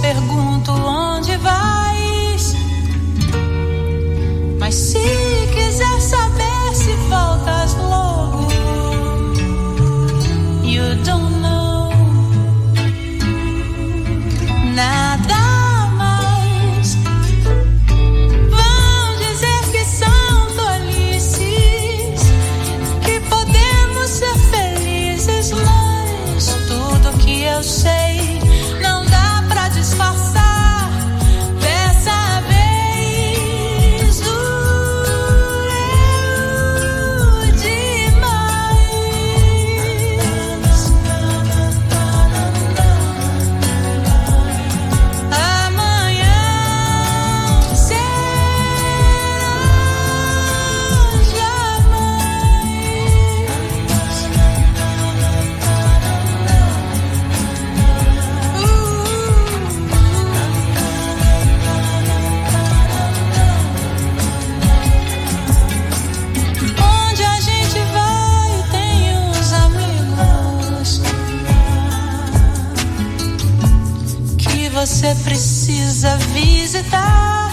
pergunto onde vais. Mas se quiser saber se voltas logo, you don't know nada mais. Vão dizer que são tolices, que podemos ser felizes, mas tudo que eu sei não dá pra disfarçar. Dessa vez doeu demais. Amanhã será onde a gente vai tem uns amigos que você precisa visitar.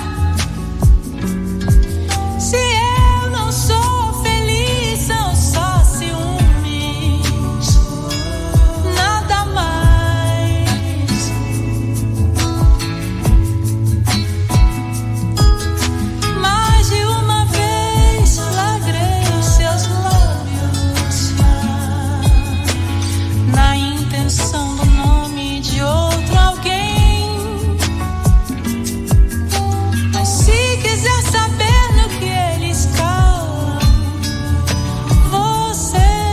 Se eu não sou feliz, são só ciúmes, nada mais. Mais de uma vez flagrei seus lábios na intenção do nome de outro alguém. Mas se quiser saber no que eles calam, você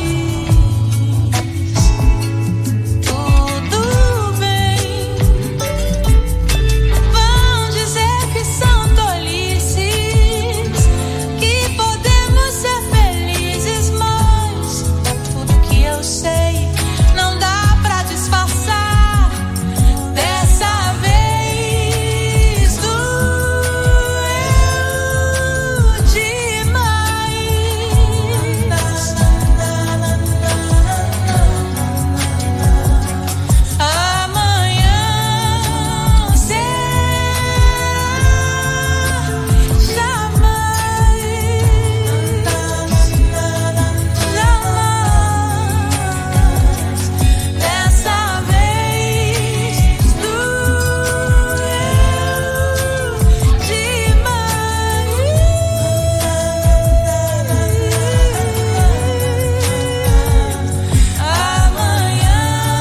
diz tudo bem. Vão dizer que são tolices, que podemos ser felizes, mas tudo que eu sei não dá pra disfarçar. Dessa vez doeu demais. Amanhã será jamais. Dessa vez doeu demais. Amanhã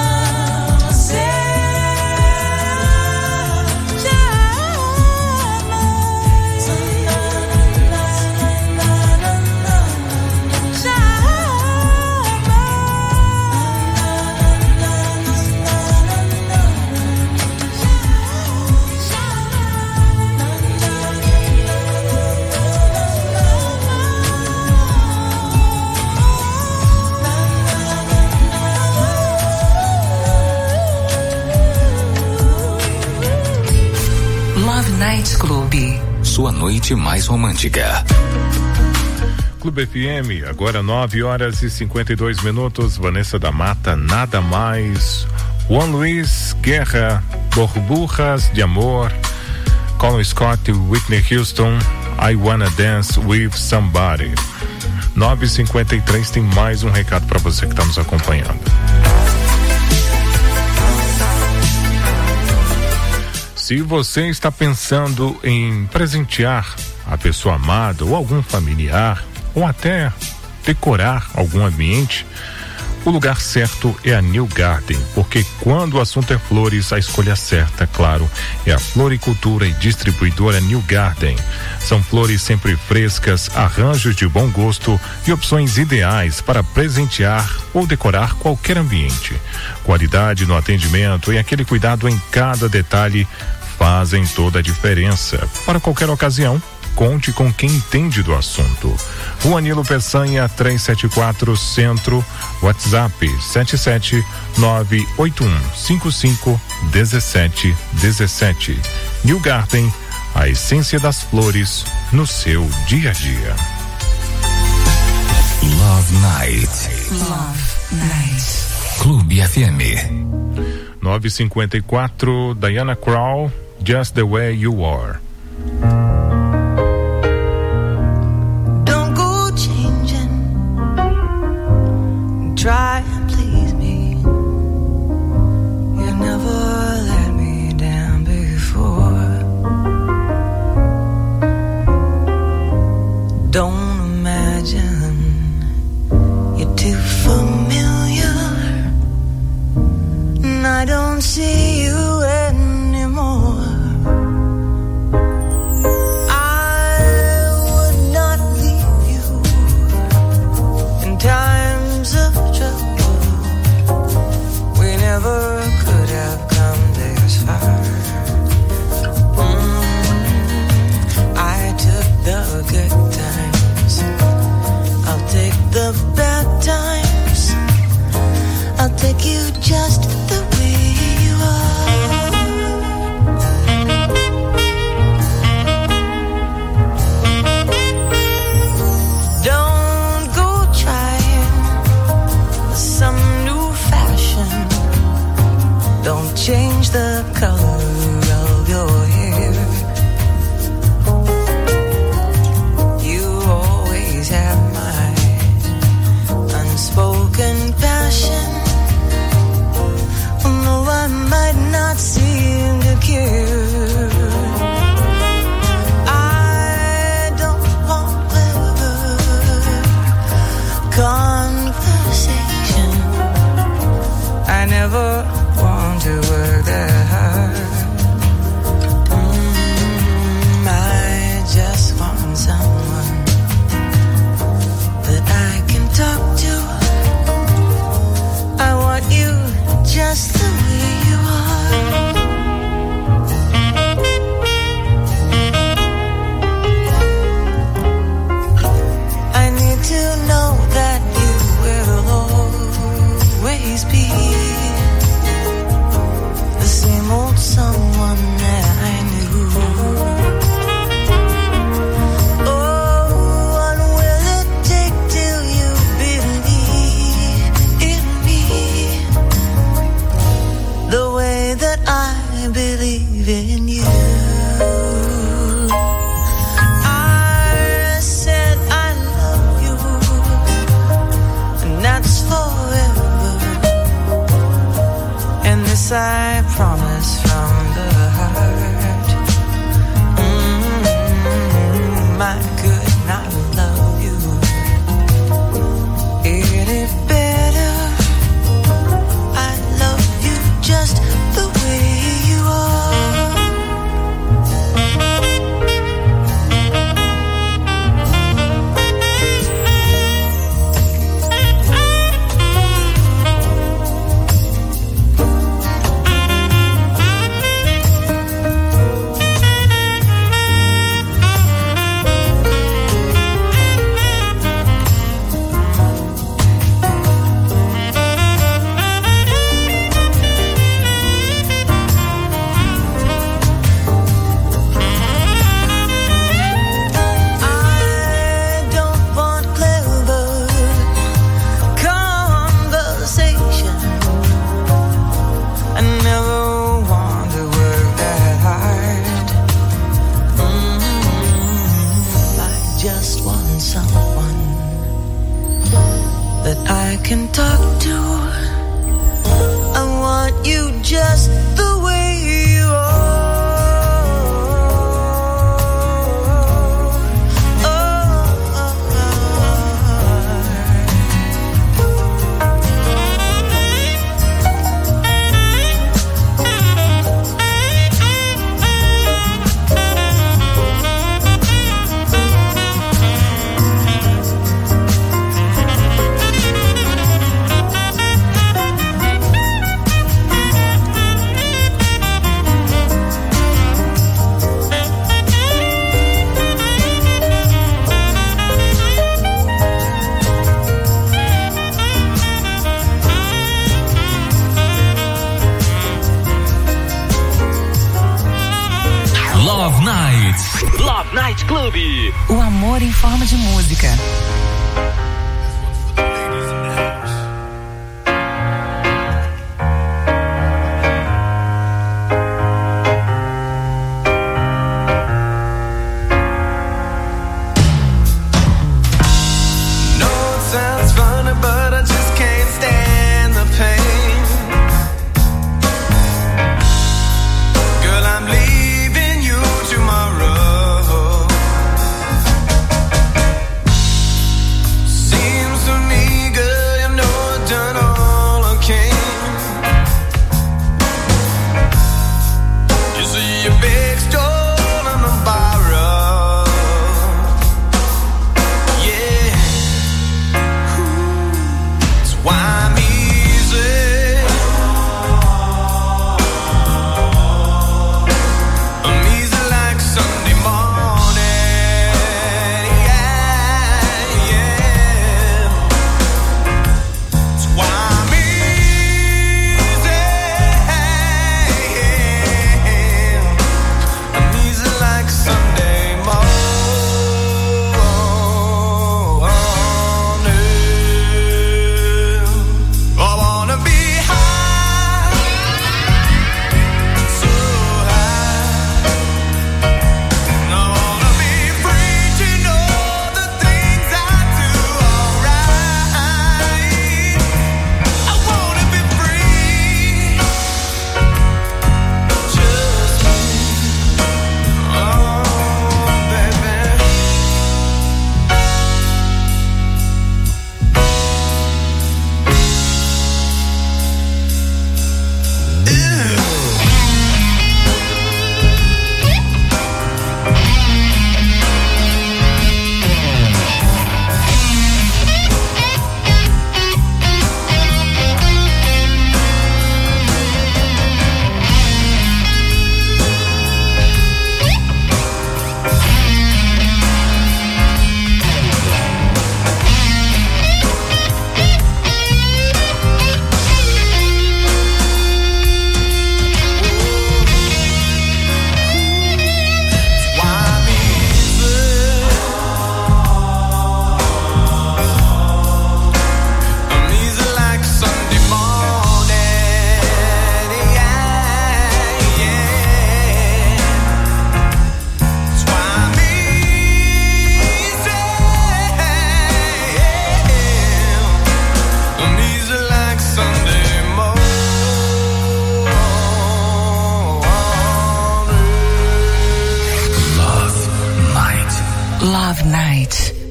Love Night Club. Sua noite mais romântica. Clube FM, agora 9h52. Vanessa da Mata, Nada Mais. Juan Luis Guerra, Burbujas de Amor. Colin Scott, Whitney Houston, I Wanna Dance With Somebody. 9h53, tem mais um recado para você que está nos acompanhando. Se você está pensando em presentear a pessoa amada ou algum familiar, ou até decorar algum ambiente, o lugar certo é a New Garden, porque quando o assunto é flores, a escolha certa, claro, é a floricultura e distribuidora New Garden. São flores sempre frescas, arranjos de bom gosto e opções ideais para presentear ou decorar qualquer ambiente. Qualidade no atendimento e aquele cuidado em cada detalhe fazem toda a diferença. Para qualquer ocasião, conte com quem entende do assunto. Rua Nilo Peçanha, 374 Centro, WhatsApp 77981551717. New Garden, a essência das flores no seu dia a dia. Love Night. Love Night. Clube FM. 9h54, Diana Krall, Just the Way You Are. Don't go changing, try and please me. You never let me down before. Don't imagine you're too familiar, and I don't see you anymore. Times of trouble, we never could have come this far. I took the good times, I'll take the bad times, I'll take you just the way you are. Don't go trying some new fashion, don't change the color of your hair. You always have my unspoken passion, although I might not seem to care. I don't want clever conversation, I never want to work that hard. I just want someone that I can talk to. I want you just the way you are. I need to know that you will always be the same old someone that I knew. Oh, what will it take till you believe in me the way that I believe in you? I said I love you, and that's forever, and this I promise from the heart. I could not love you any better. I love you just the way you are. I don't want clever conversation, I never want to work that hard. I just want someone that I can talk to. I want you just the way you are. Love Night Club. O amor em forma de música.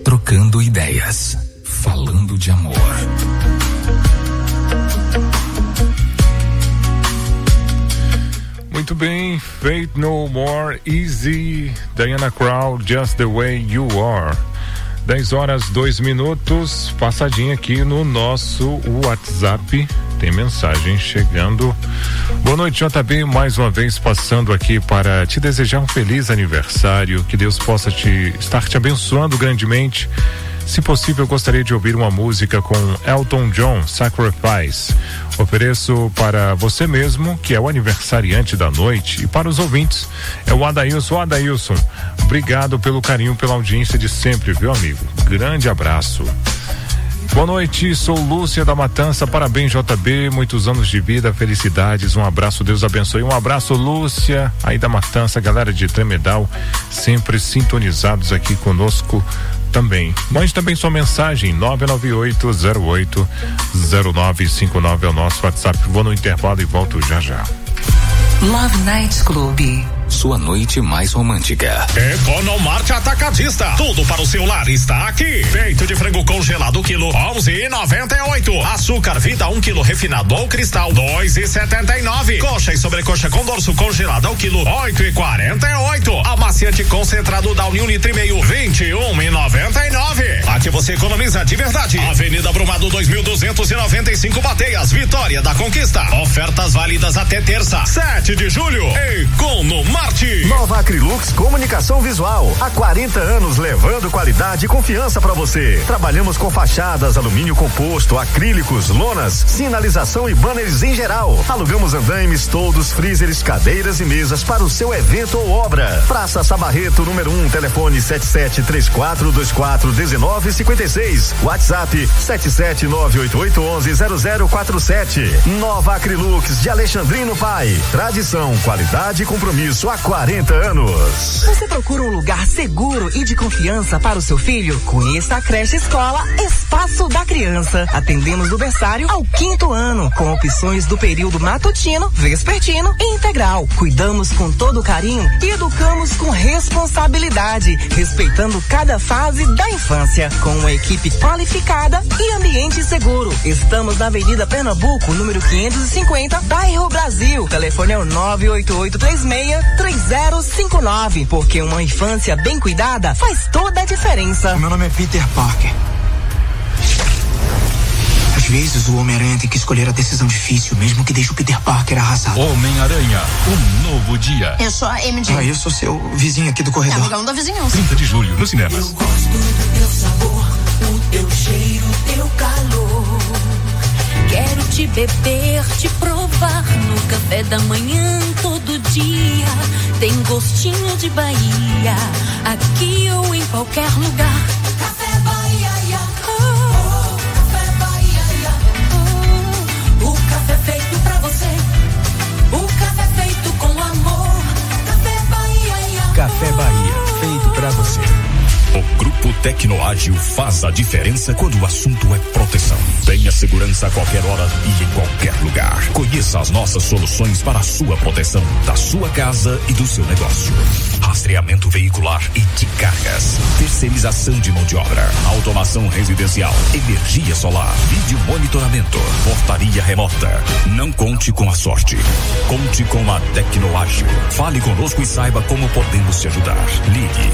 trocando ideias, falando de amor. Muito bem, Faith No More, Easy, Diana Krall, Just the Way You Are. 10h02, passadinha aqui no nosso WhatsApp, tem mensagem chegando. Boa noite, JB, mais uma vez passando aqui para te desejar um feliz aniversário, que Deus possa estar te abençoando grandemente. Se possível, eu gostaria de ouvir uma música com Elton John, Sacrifice. Ofereço para você mesmo, que é o aniversariante da noite, e para os ouvintes, é o Adailson. Adailson, obrigado pelo carinho, pela audiência de sempre, viu, amigo? Grande abraço. Boa noite, sou Lúcia da Matança, parabéns, JB, muitos anos de vida, felicidades, um abraço, Deus abençoe. Um abraço, Lúcia, aí da Matança, galera de Tremedal, sempre sintonizados aqui conosco também. Mande também sua mensagem, 998-08-0959 é o nosso WhatsApp. Vou no intervalo e volto já já. Love Night Club. Sua noite mais romântica. Economart Atacadista. Tudo para o seu lar está aqui. Peito de frango congelado quilo 11,98. Açúcar Vida 1 quilo refinado ou cristal 2,79. Coxa e sobrecoxa com dorso congelado ao quilo 8,48. Amaciante concentrado da União Litro e meio 21,99. Aqui você economiza de verdade. Avenida Brumado 2295 Bateias, Vitória da Conquista. Ofertas válidas até terça, 7 de julho. Economart. Nova Acrylux Comunicação Visual. Há 40 anos levando qualidade e confiança para você. Trabalhamos com fachadas, alumínio composto, acrílicos, lonas, sinalização e banners em geral. Alugamos andaimes, toldos, freezers, cadeiras e mesas para o seu evento ou obra. Praça Sabarreto, número 1, telefone 7734241956. WhatsApp 77988110047. Nova Acrylux de Alexandrino Pai. Tradição, qualidade e compromisso há 40 anos. Você procura um lugar seguro e de confiança para o seu filho? Conheça a creche escola Espaço da Criança. Atendemos do berçário ao 5º ano, com opções do período matutino, vespertino e integral. Cuidamos com todo carinho e educamos com responsabilidade, respeitando cada fase da infância, com uma equipe qualificada e ambiente seguro. Estamos na Avenida Pernambuco, número 550, bairro Brasil. Telefone é o 98836-3059, porque uma infância bem cuidada faz toda a diferença. Meu nome é Peter Parker. Às vezes o Homem-Aranha tem que escolher a decisão difícil, mesmo que deixe o Peter Parker arrasado. Homem-Aranha, um novo dia. Eu sou a MJ. Eu sou seu vizinho aqui do corredor. Amigão da vizinhança. 30 de julho, nos cinemas. Eu gosto do teu sabor, o teu cheiro, o teu calor. Quero te beber, te provar no café da manhã todo dia. Tem gostinho de Bahia, aqui ou em qualquer lugar. Café Bahia, oh, Café Bahia, oh, o café feito pra você, o café feito com amor. Café Bahia, Café Bahia, feito pra você. O Grupo Tecnoágil faz a diferença quando o assunto é proteção. Tenha segurança a qualquer hora e em qualquer lugar. Conheça as nossas soluções para a sua proteção, da sua casa e do seu negócio. Rastreamento veicular e de cargas. Terceirização de mão de obra. Automação residencial. Energia solar. Vídeo monitoramento. Portaria remota. Não conte com a sorte. Conte com a Tecnoágil. Fale conosco e saiba como podemos te ajudar. Ligue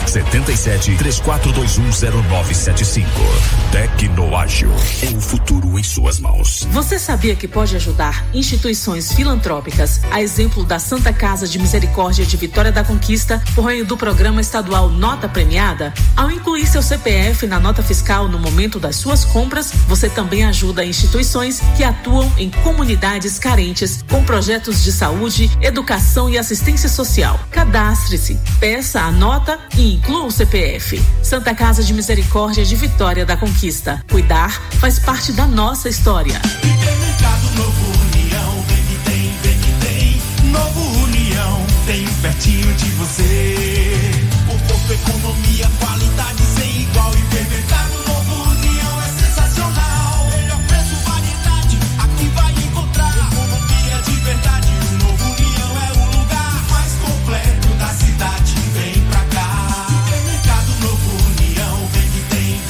77-3421-0975. Tecnoágil. O futuro em suas mãos. Você sabia que pode ajudar instituições filantrópicas, a exemplo da Santa Casa de Misericórdia de Vitória da Conquista, por meio do programa estadual Nota Premiada? Ao incluir seu CPF na nota fiscal no momento das suas compras, você também ajuda instituições que atuam em comunidades carentes com projetos de saúde, educação e assistência social. Cadastre-se, peça a nota e inclua o CPF. Santa Casa de Misericórdia de Vitória da Conquista. Cuidar faz parte da nossa história. Supermercado Novo União, vem que tem. Novo União, tem pertinho de você. Conforto, economia, qualidade sem igual. Supermercado Novo União é sensacional. Melhor preço, variedade, aqui vai encontrar. Economia de verdade, o Novo União é o lugar mais completo da cidade. Vem pra cá. Supermercado Novo União, vem que tem.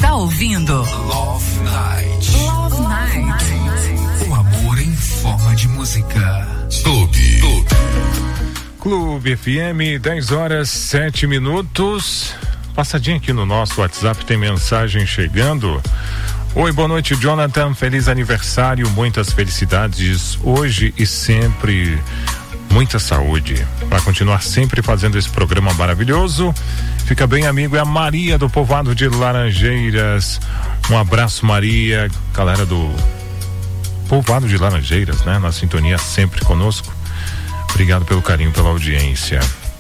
está ouvindo Love Night. Love Night. O amor em forma de música. Clube FM, 10h07. Passadinha aqui no nosso WhatsApp, tem mensagem chegando. Oi, boa noite, Jonathan. Feliz aniversário, muitas felicidades hoje e sempre. Muita saúde para continuar sempre fazendo esse programa maravilhoso. Fica bem, amigo. É a Maria do Povoado de Laranjeiras. Um abraço, Maria. Galera do Povoado de Laranjeiras, né? Na sintonia sempre conosco. Obrigado pelo carinho, pela audiência.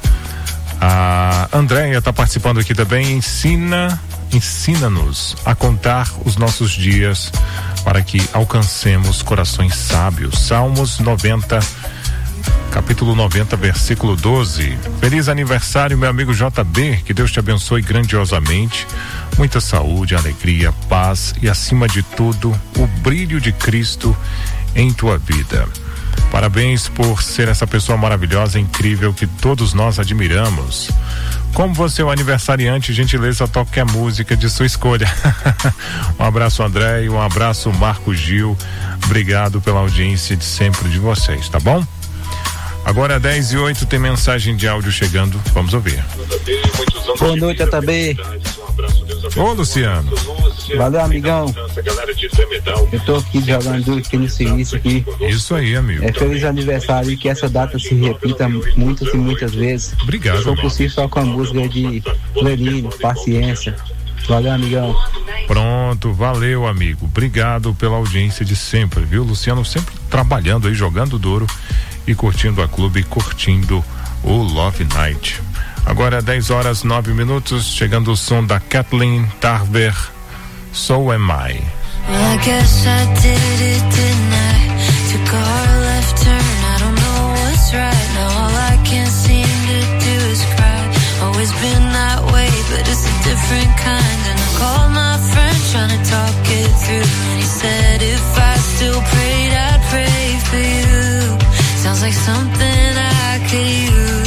A Andréia está participando aqui também. Ensina-nos a contar os nossos dias para que alcancemos corações sábios. Salmos 90. Capítulo 90, versículo 12. Feliz aniversário, meu amigo JB, que Deus te abençoe grandiosamente, muita saúde, alegria, paz e, acima de tudo, o brilho de Cristo em tua vida. Parabéns por ser essa pessoa maravilhosa, incrível, que todos nós admiramos. Como você é o aniversariante, gentileza, toque a música de sua escolha. Um abraço, André, e um abraço, Marco Gil. Obrigado pela audiência de sempre de vocês, tá bom? Agora 10h08, tem mensagem de áudio chegando, vamos ouvir. Boa noite, JB. Ô, Luciano. Valeu, amigão. Eu tô aqui jogando duro aqui no serviço aqui. Isso aí, amigo. Feliz aniversário e que essa data se repita muitas e muitas vezes. Obrigado. Se for possível, só com a música de Lerino, Paciência. Valeu, amigão. Pronto, valeu, amigo. Obrigado pela audiência de sempre, viu? Luciano sempre trabalhando aí, jogando duro e curtindo a clube, curtindo o Love Night. Agora 10h09, chegando o som da Kathleen Tarver, So Am I. I guess I did it, didn't I? Took a hard left turn, I don't know what's right. Now all I can seem to do is cry. Always been that way, but it's a different kind. And I called my friend trying to talk it through, and he said if I still prayed, I'd pray for you. Sounds like something I could use.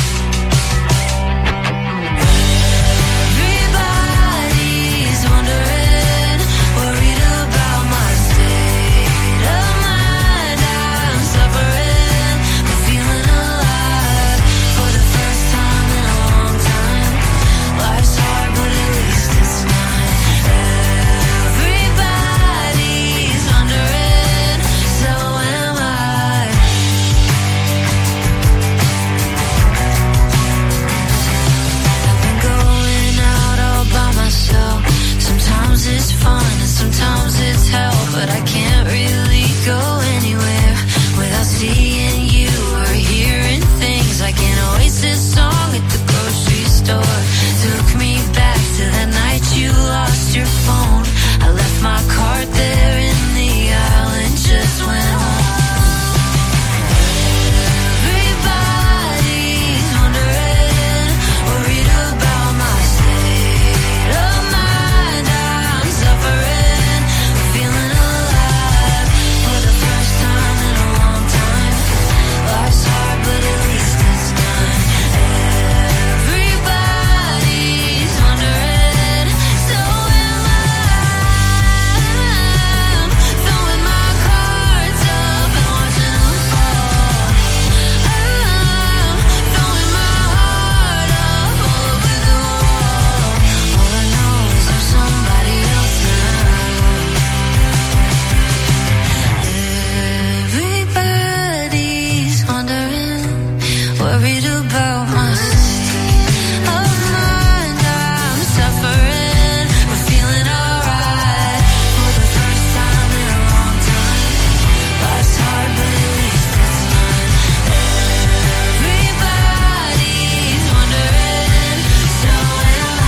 Everybody's wondering, worried about my state of mind. I'm suffering, but feeling alive for the first time in a long time. Life's hard, but at least it's mine. Everybody's wondering, so am I. Sometimes it's fun and sometimes it's hell, but I can't really go anywhere without seeing you or hearing things like an Oasis song at the grocery store. Took me back to that night you lost your phone. I left my card there in the aisle and just went home. Everybody's wondering, worried about my state of mind. I'm suffering, feeling alive for the first time in a long time. Life's hard, but at least it's done. Everybody's wondering, so am I. Throwing my cards up and watching them fall. I'm throwing my heart up all over the wall. All I know is I'm somebody else now. Everybody's wondering, worried about my state of mind. I'm suffering, but feeling alright for the first time in a long time. Life's hard, but at least it's mine. Everybody's wondering, so am I.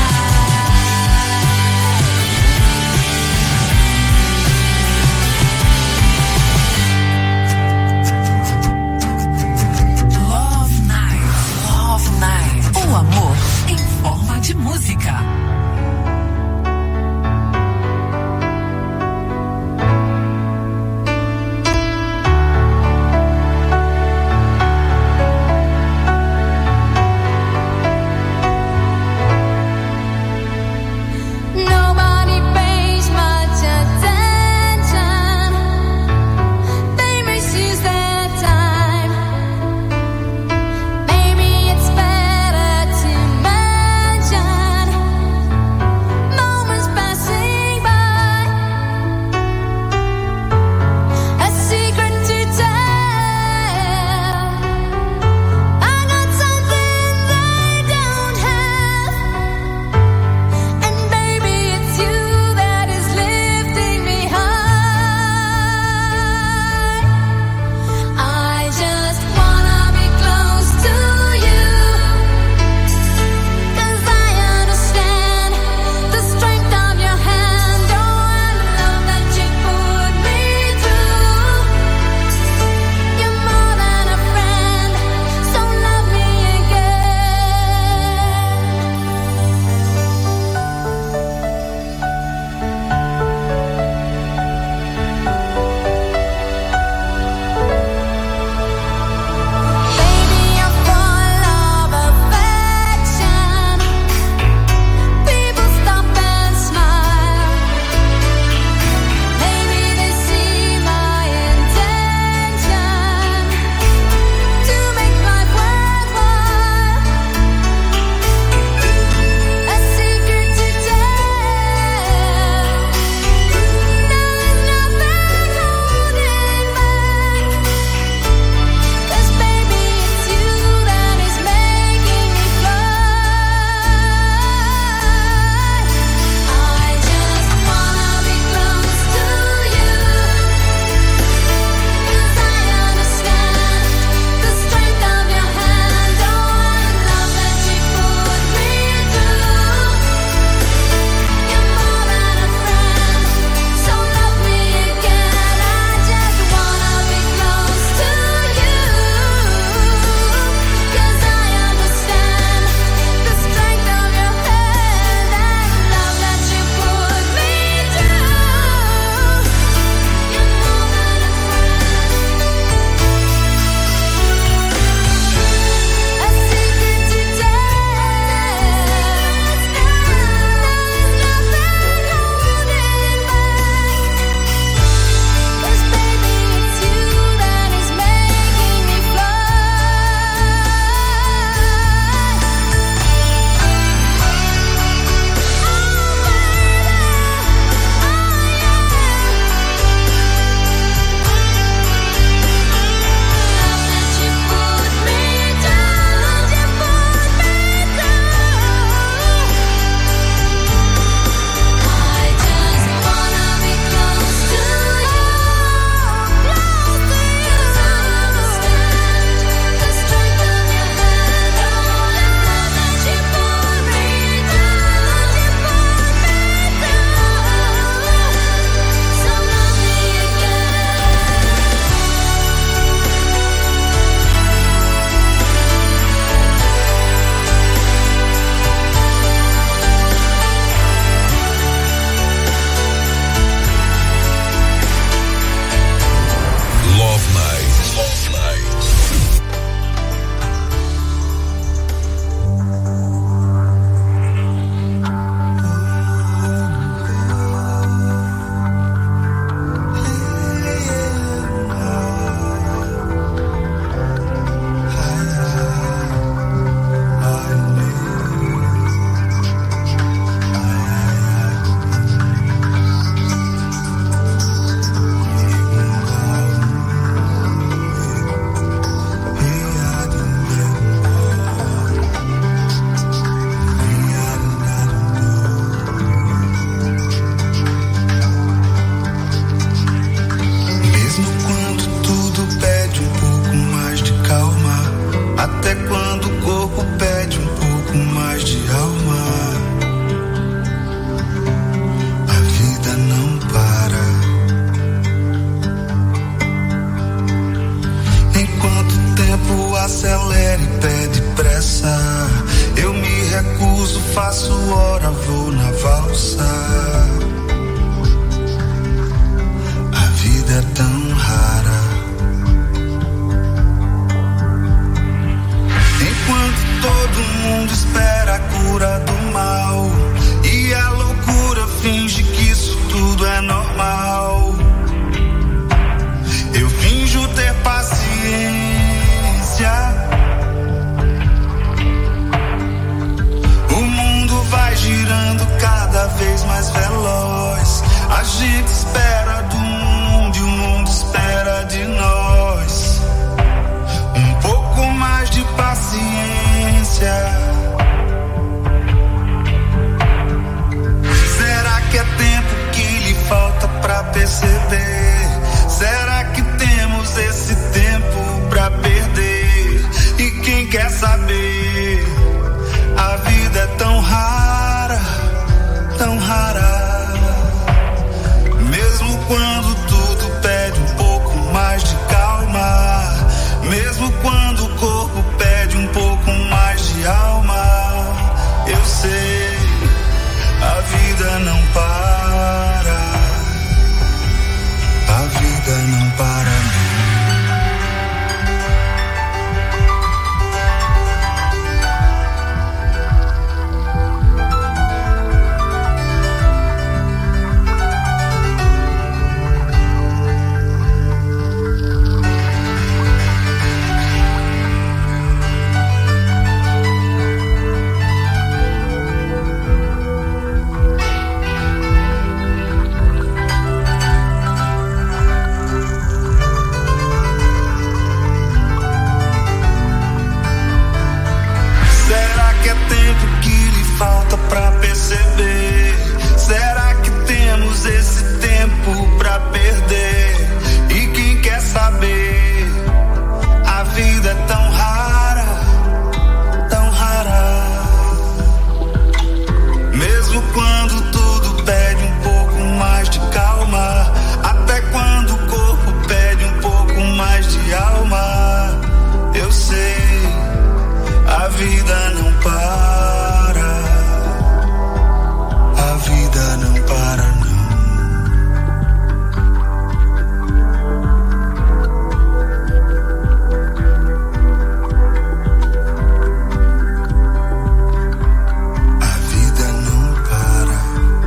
Love Night. quando o corpo pede um pouco mais de alma. A vida não para. Enquanto o tempo acelera e pede pressa, eu me recuso, faço hora, vou na valsa. A vida é tão rara. Enquanto todo mundo espera a cura do mal e a loucura finge que isso tudo é normal, eu finjo ter paciência. O mundo vai girando cada vez mais veloz. A gente espera do mundo e o mundo espera de nós. Um pouco mais de paciência. Será que é tempo que lhe falta pra perceber? Será que temos esse tempo pra perder? E quem quer saber? A vida é tão rara, tão rara. Mesmo quando tudo pede um pouco mais de calma, mesmo quando o corpo pede um pouco mais de alma, eu sei, a vida não para, a vida não para não. Falta pra perceber. Será que temos esse tempo pra perder? E quem quer saber? A vida é tão rara, tão rara. Mesmo quando tudo pede um pouco mais de calma, até quando o corpo pede um pouco mais de alma, eu sei, a vida não para. A vida não para não. A vida não para.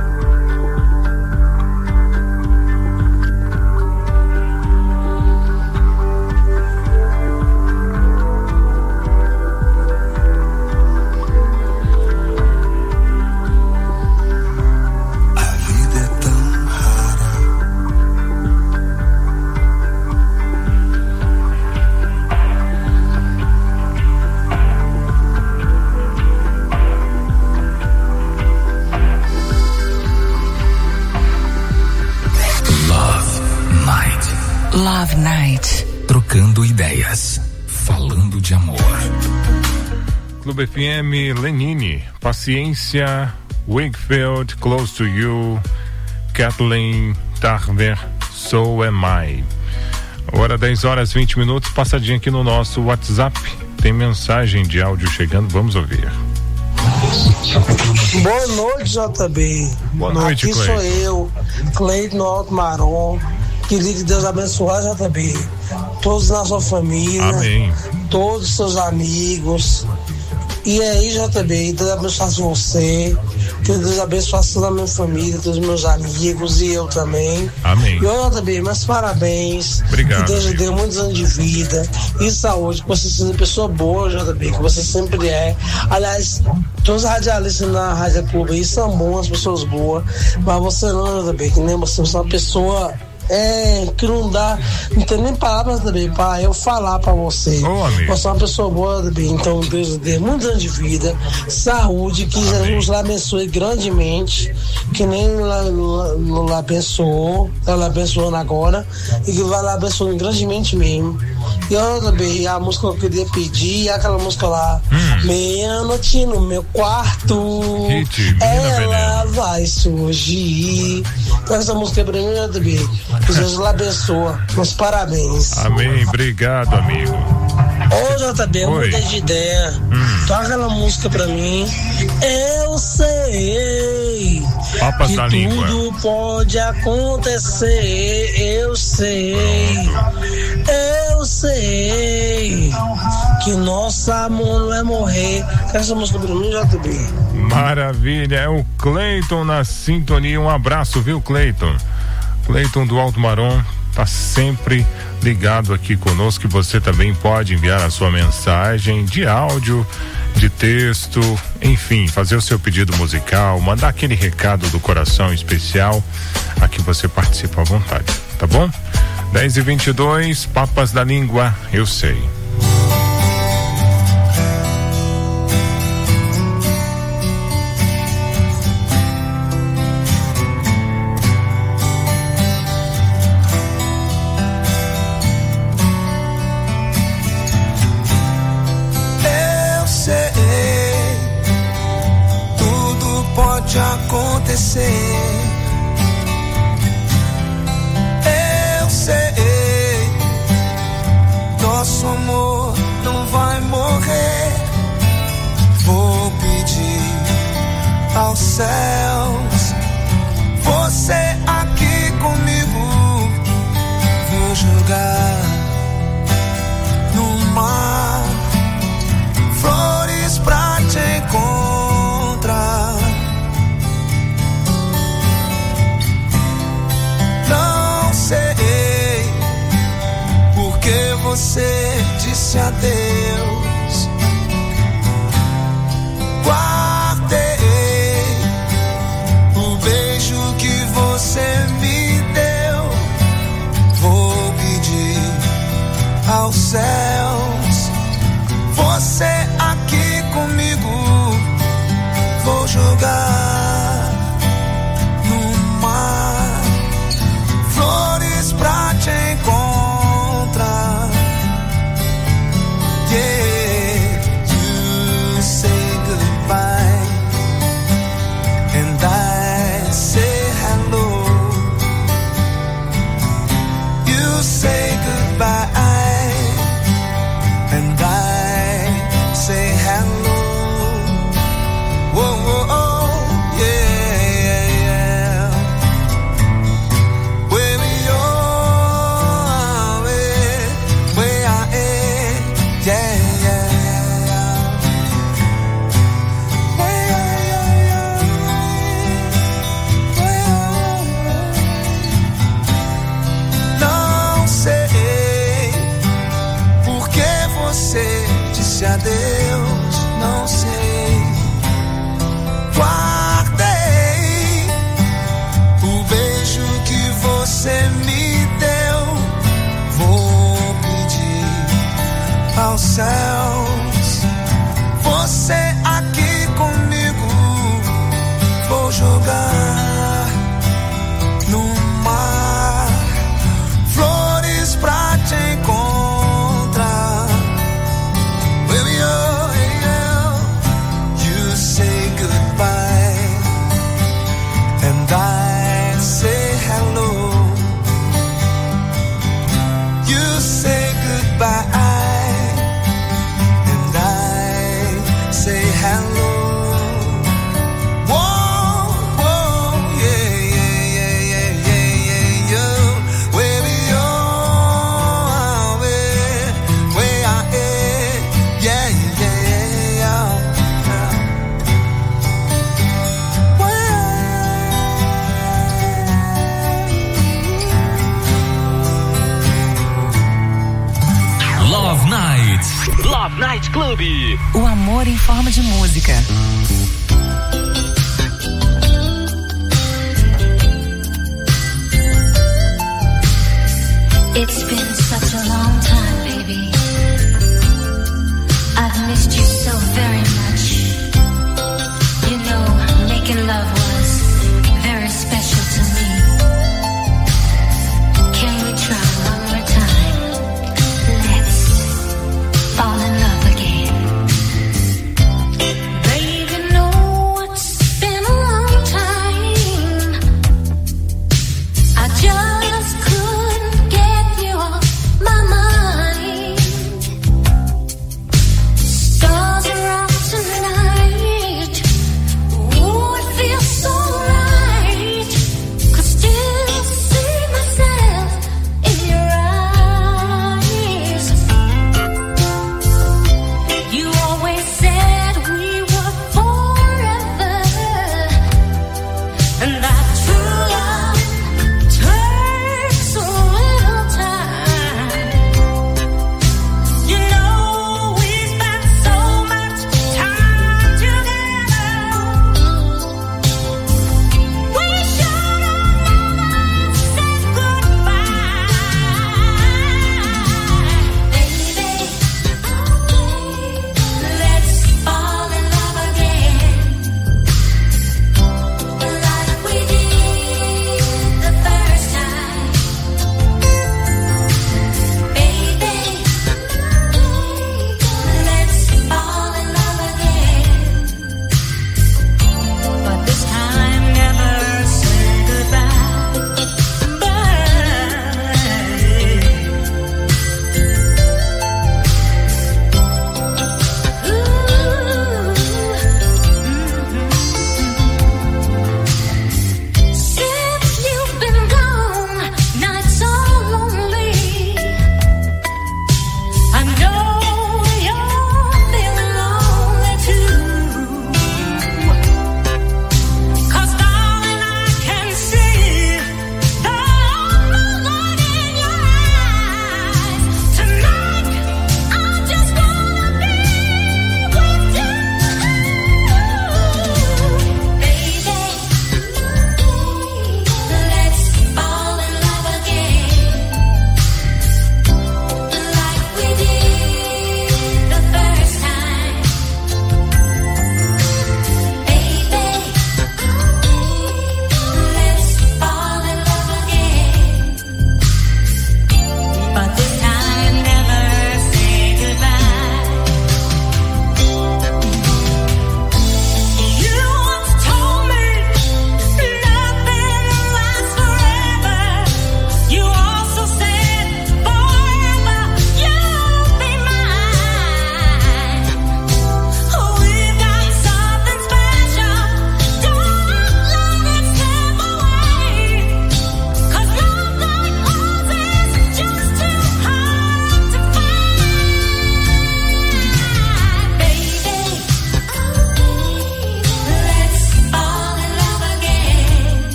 Love Night. Trocando ideias. Falando de amor. Clube FM, Lenine, Paciência, Wakefield, Close to You, Kathleen Tarver, So Am I. Agora 10h20, passadinha aqui no nosso WhatsApp. Tem mensagem de áudio chegando, vamos ouvir. Boa noite, JB. Boa noite, Aqui Cleide. sou eu, Cleide no Alto Marom. Que Deus abençoe, JB. Todos na sua família. Amém. Todos os seus amigos. E aí, JB, Deus abençoe você. Que Deus abençoe toda a minha família, todos os meus amigos e eu também. Amém. E ô, JB, meus parabéns. Obrigado. Que Deus lhe dê muitos anos de vida e saúde. Que você seja uma pessoa boa, JB, que você sempre é. Aliás, todos os radialistas na Rádio Clube aí são bons, pessoas boas. Mas você não, JB, que nem você é uma pessoa que não tem nem palavras também pra eu falar pra você. Você é uma pessoa boa também, então Deus dê muitos anos de vida, saúde, que Jesus lá abençoe grandemente, que nem lá abençoou, ela abençoando agora, e que vai lá abençoando grandemente mesmo. E eu também, a música que eu queria pedir, aquela música lá, meia-noite no meu quarto, ela vai surgir. Essa música é pra mim também. Que Jesus lá abençoa. Meus parabéns. Amém, obrigado, amigo. Ô, JB, eu mudei de ideia. Toca aquela música pra mim. Eu sei Papas que da tudo língua. pode acontecer. Eu sei que nosso amor não é morrer. Essa música pra mim, JB. Maravilha, é o Cleiton na sintonia. Um abraço, viu, Cleiton? Cleiton do Alto Marom tá sempre ligado aqui conosco, e você também pode enviar a sua mensagem de áudio, de texto, enfim, fazer o seu pedido musical, mandar aquele recado do coração especial. Aqui você participa à vontade, tá bom? 10h22, Papas da Língua, eu sei. Acontecer, eu sei, nosso amor não vai morrer. Vou pedir aos céus, você aqui comigo. Vou jogar no mar flores pra te encontrar. Sei porque você disse adeus. Guardei o beijo que você me deu. Vou pedir aos céus, você aqui comigo. Vou jogar no mar flores pra te encontrar. Yeah, you say goodbye and I say hello. You say goodbye and I say hello. Whoa, whoa, oh, yeah, yeah. Where we are, where I am, yeah, yeah. Não sei porque você disse adeus, não sei. Guardei o beijo que você me deu. Vou pedir aos céus, você aqui comigo. Vou jogar no mar flores pra te encontrar. Baby, oh, yeah. You say goodbye and I say hello. You say goodbye and I say hello. Whoa, whoa, yeah, yeah, yeah, yeah, yeah, yeah, yeah. Where we are, where I am, yeah, yeah, yeah. Love Night Club. O amor em forma de música.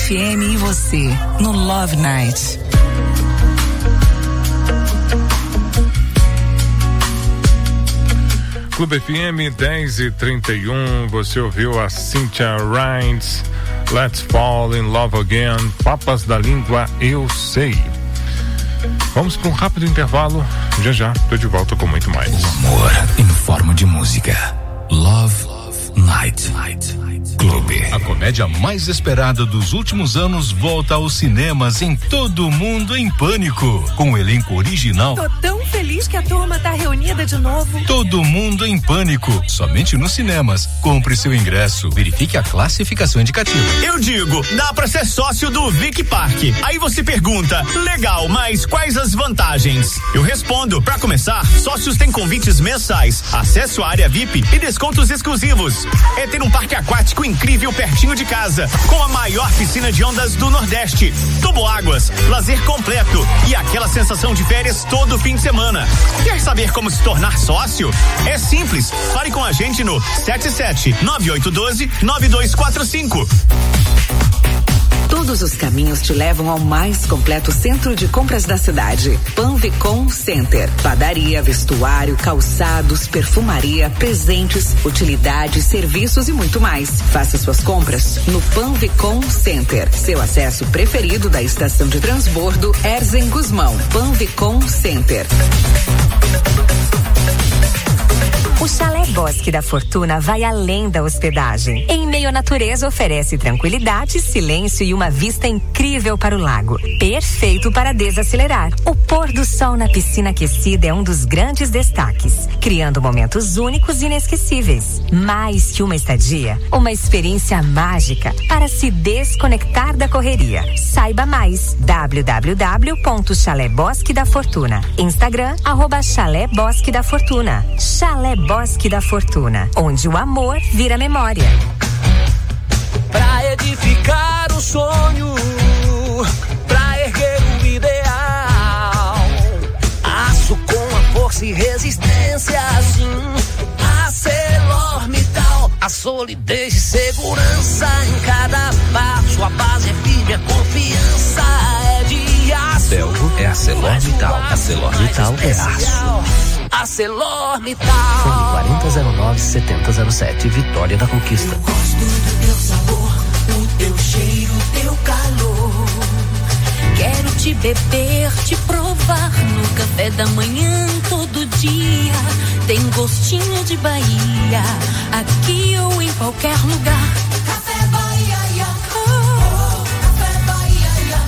FM e você no Love Night. Clube FM 10h31, você ouviu a Cynthia Rhinds, Let's Fall in Love Again, Papas da Língua, Eu Sei. Vamos para um rápido intervalo, já tô de volta com muito mais. O amor em forma de música. Love Night Clube. A comédia mais esperada dos últimos anos volta aos cinemas em Todo Mundo em Pânico, com o elenco original. Tô tão feliz que a turma tá reunida de novo. Todo Mundo em Pânico, somente nos cinemas. Compre seu ingresso, verifique a classificação indicativa. Eu digo, dá pra ser sócio do Vic Park. Aí você pergunta, legal, mas quais as vantagens? Eu respondo, pra começar, sócios têm convites mensais, acesso à área VIP e descontos exclusivos. É ter um parque aquático incrível pertinho de casa, com a maior piscina de ondas do Nordeste, toboáguas, lazer completo e aquela sensação de férias todo fim de semana. Quer saber como se tornar sócio? É simples, fale com a gente no 77-9812-9245. Todos os caminhos te levam ao mais completo centro de compras da cidade. Panvicom Center. Padaria, vestuário, calçados, perfumaria, presentes, utilidades, serviços e muito mais. Faça suas compras no Panvicom Center. Seu acesso preferido da estação de transbordo Erzen Guzmão. Panvicom Center. O Chalé Bosque da Fortuna vai além da hospedagem. Em meio à natureza, oferece tranquilidade, silêncio e uma vista incrível para o lago. Perfeito para desacelerar. O pôr do sol na piscina aquecida é um dos grandes destaques, criando momentos únicos e inesquecíveis. Mais que uma estadia, uma experiência mágica para se desconectar da correria. Saiba mais. www.Chalé Bosque da Fortuna. Instagram, @Chalé Bosque da Fortuna. Chalé Bosque da Fortuna, onde o amor vira memória. Pra edificar o sonho, pra erguer o ideal, aço com a força e resistência, assim, ArcelorMittal, a solidez e segurança em cada passo, a base é firme, a confiança é de aço. Belgo é ArcelorMittal, ArcelorMittal é aço. ArcelorMittal. Fone 4009-7007, Vitória da Conquista. Eu gosto do teu sabor, o teu cheiro, o teu calor. Quero te beber, te provar no café da manhã todo dia. Tem gostinho de Bahia, aqui ou em qualquer lugar. Café Bahia, Café Bahia,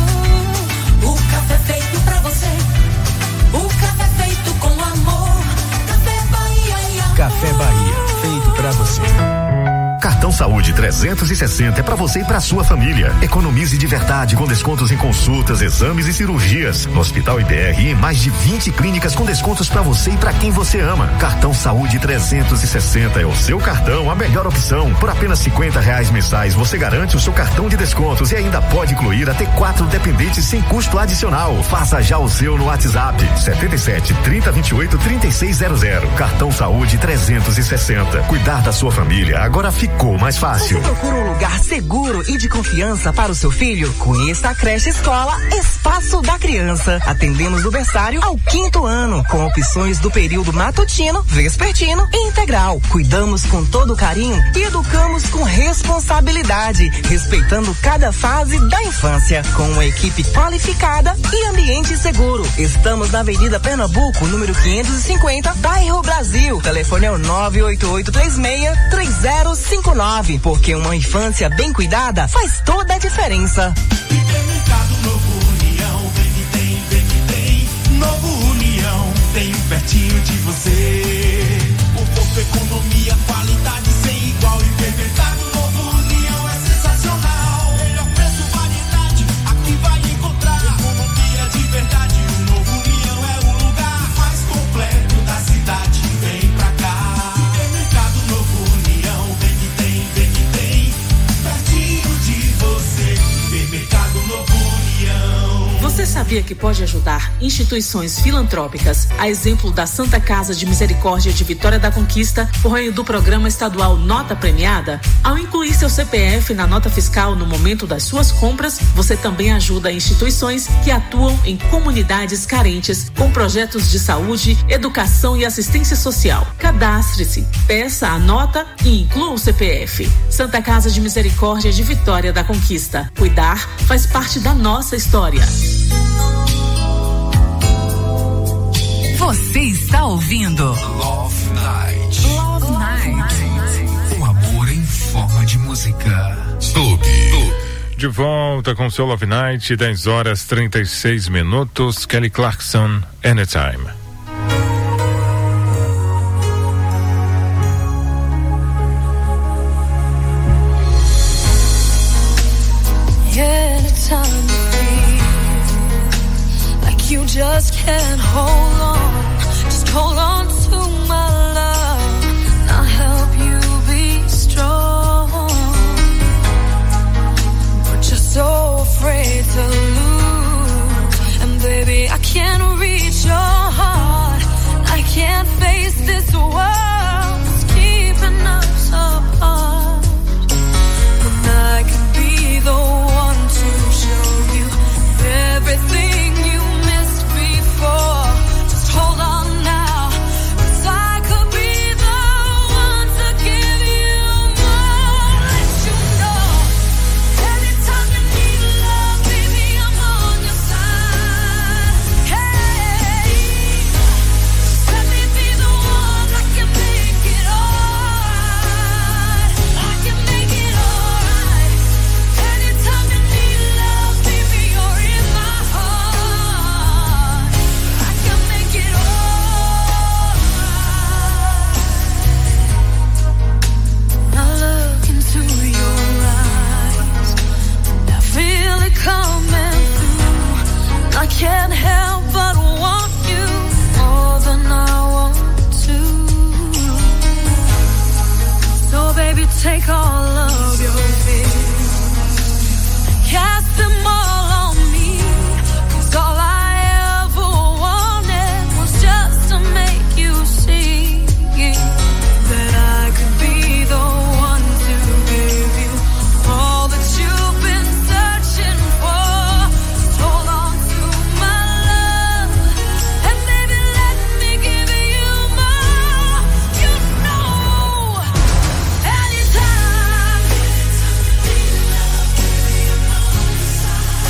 o café feito pra você. O café feito com amor. Café Bahia. Café Bahia, feito pra você. Cartão Saúde 360 é para você e para sua família. Economize de verdade com descontos em consultas, exames e cirurgias. No Hospital IBR e em mais de 20 clínicas com descontos para você e para quem você ama. Cartão Saúde 360 é o seu cartão, a melhor opção. Por apenas R$50 mensais você garante o seu cartão de descontos e ainda pode incluir até 4 dependentes sem custo adicional. Faça já o seu no WhatsApp 77 30 28 3600. Cartão Saúde 360. Cuidar da sua família agora ficou mais fácil. Você procura um lugar seguro e de confiança para o seu filho? Conheça a creche escola Espaço da Criança. Atendemos do berçário ao 5º ano, com opções do período matutino, vespertino e integral. Cuidamos com todo carinho e educamos com responsabilidade, respeitando cada fase da infância, com uma equipe qualificada e ambiente seguro. Estamos na Avenida Pernambuco, número 550, bairro Brasil. Telefone é o 98836-3059, porque uma infância bem cuidada faz toda a diferença. Supermercado Novo União, vem que tem. Novo União, tem pertinho de você. Conforto, economia, qualidade sem igual. Supermercado Novo União é sensacional. Melhor preço, variedade, aqui vai encontrar. Economia de verdade, o Novo União é o lugar mais completo da cidade. Vem pra cá. Supermercado Novo União, vem que tem. Pertinho de você. Supermercado Novo União. Você sabia sabia que pode ajudar instituições filantrópicas, a exemplo da Santa Casa de Misericórdia de Vitória da Conquista, por meio do programa estadual Nota Premiada? Ao incluir seu CPF na nota fiscal no momento das suas compras, você também ajuda instituições que atuam em comunidades carentes com projetos de saúde, educação e assistência social. Cadastre-se, peça a nota e inclua o CPF. Santa Casa de Misericórdia de Vitória da Conquista. Cuidar faz parte da nossa história. Você está ouvindo Love Night. Love Night. Um amor em forma de música. De volta com o seu Love Night, 10h36. Kelly Clarkson, Anytime. Anytime you feel like you just can't hold on, just hold on to my love, and I'll help you be strong. But you're so afraid to lose, and baby, I can't reach your heart, I can't face this world that's keeping us apart. But I can be the one to show you everything you missed before. Just hold on now, 'cause I could be the one to give you more. Let you know, anytime you need love, baby, I'm on your side. Hey, just let me be the one that can make it alright. I can make it alright. Anytime you need love, baby, you're in my heart. I can make it alright. I look into your eyes, and I feel it coming through. I can't help but want you more than I want to. So baby, take all of your fears, cast them all on me, 'cause all I ever wanted was just to make you see that I could be the one to give you all that you've been searching for. Just hold on to my love, and baby, let me give you more. You know, anytime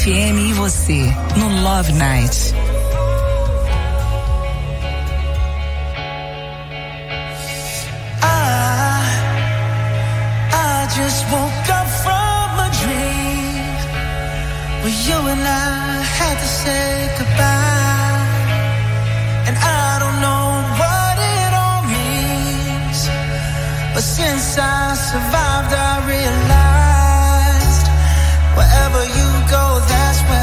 FM e você no Love Night. I just woke up from a dream where you and I had to say goodbye, and I don't know what it all means, but since I survived I realized wherever you go, that's where